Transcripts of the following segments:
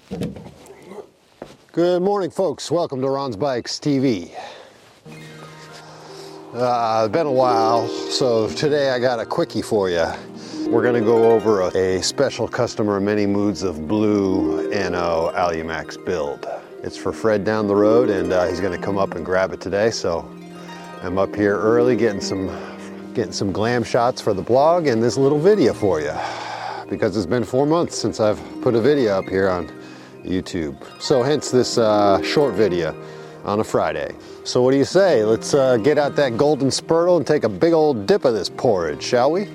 Good morning, folks. Welcome to Ron's Bikes TV. It's been a while, so today I got a quickie for you. We're going to go over a special customer Many Moods of Blue NO Alumax build. It's for Fred down the road, and he's going to come up and grab it today. So I'm up here early getting some glam shots for the blog and this little video for you, because it's been 4 months since I've put a video up here on YouTube. So hence this short video on a Friday. So what do you say? Let's get out that golden spurtle and take a big old dip of this porridge, shall we?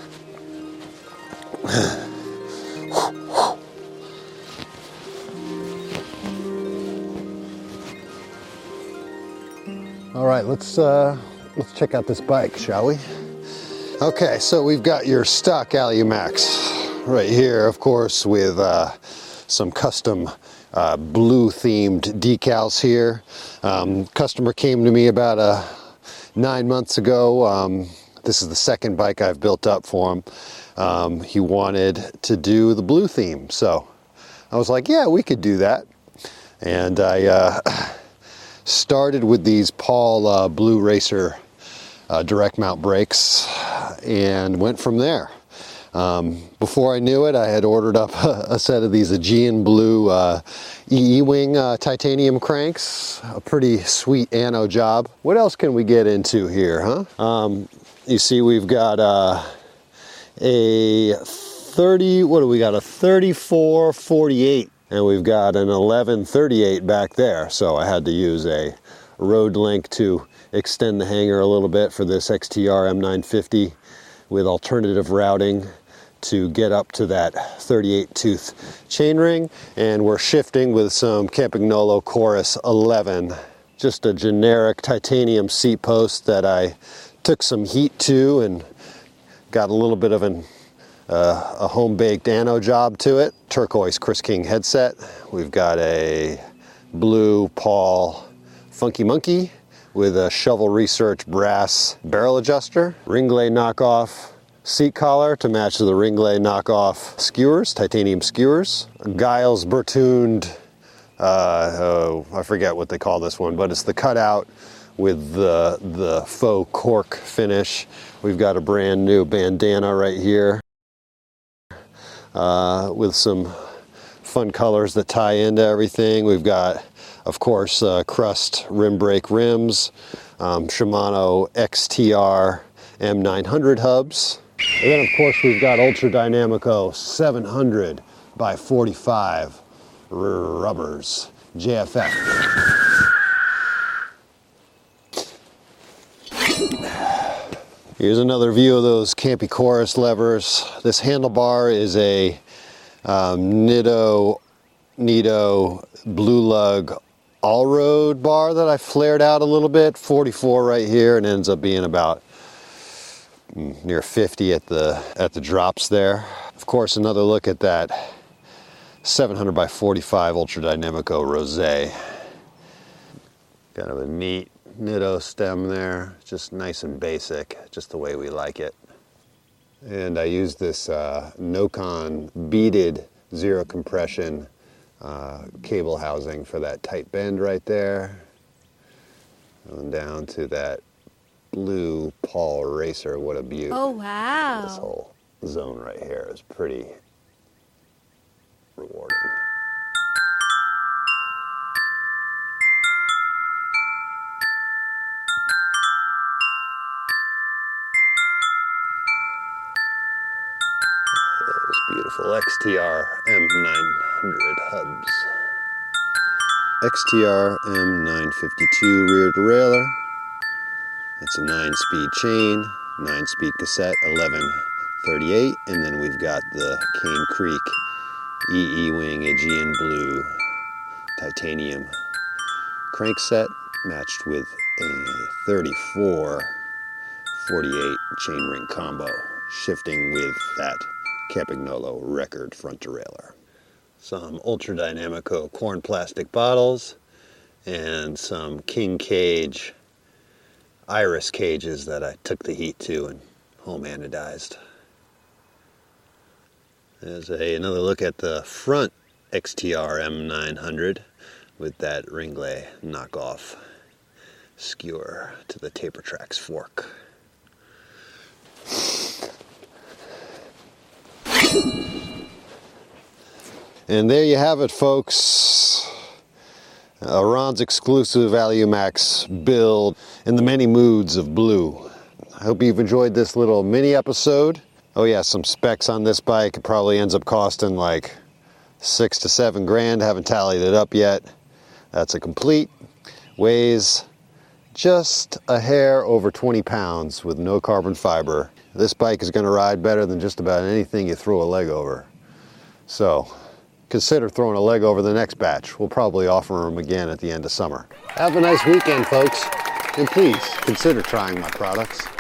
All right, let's check out this bike, shall we? Okay, so we've got your stock Alumax right here, of course, with some custom blue themed decals here. Customer came to me about 9 months ago. This is the second bike I've built up for him. He wanted to do the blue theme, so I was like, yeah, we could do that. And I started with these Paul Blue Racer direct mount brakes and went from there. Before I knew it, I had ordered up a set of these Aegean Blue E-Wing titanium cranks. A pretty sweet ano job. What else can we get into here, huh? You see we've got a 30, what do we got? A 34-48, and we've got an 11-38 back there. So I had to use a road link to extend the hanger a little bit for this XTR M950 with alternative routing to get up to that 38 tooth chainring. And we're shifting with some Campagnolo Chorus 11, just a generic titanium seat post that I took some heat to and got a little bit of a home-baked ano job to it. Turquoise Chris King headset. We've got a blue Paul Funky Monkey with a Shovel Research brass barrel adjuster. Ringley knockoff seat collar to match the Ringley knockoff skewers, titanium skewers. Giles Bertund, I forget what they call this one, but it's the cutout with the faux cork finish. We've got a brand new bandana right here with some fun colors that tie into everything. We've got, of course, Crust rim brake rims, Shimano XTR M900 hubs. And then, of course, we've got Ultra Dynamico 700 by 45 rubbers, JFF. Here's another view of those Campy Chorus levers. This handlebar is a Nitto Blue Lug all-road bar that I flared out a little bit, 44 right here, and ends up being about near 50 at the drops there. Of course, another look at that 700 by 45 Ultra Dynamico Rosé. Kind of a neat Nitto stem there, just nice and basic, just the way we like it. And I used this Nokon beaded zero compression cable housing for that tight bend right there. Going down to that blue Paul Racer, what a beaut. Oh, wow. This whole zone right here is pretty rewarding. Those beautiful XTR M900 hubs. XTR M952 rear derailleur. That's a 9-speed chain, 9-speed cassette, 11-38, and then we've got the Cane Creek E-Wing Aegean Blue titanium crankset matched with a 34-48 chainring combo, shifting with that Campagnolo record front derailleur. Some Ultra Dynamico corn plastic bottles and some King Cage Iris cages that I took the heat to and home anodized. There's another look at the front XTR M900 with that Ringley knockoff skewer to the Taper Trax fork. And there you have it, folks. Ron's exclusive Alumax build in the many moods of blue. I hope you've enjoyed this little mini episode. Oh yeah, some specs on this bike. It probably ends up costing like 6 to 7 grand. Haven't tallied it up yet. That's a complete. Weighs just a hair over 20 pounds with no carbon fiber. This bike is going to ride better than just about anything you throw a leg over. So consider throwing a leg over the next batch. We'll probably offer them again at the end of summer. Have a nice weekend, folks. And please consider trying my products.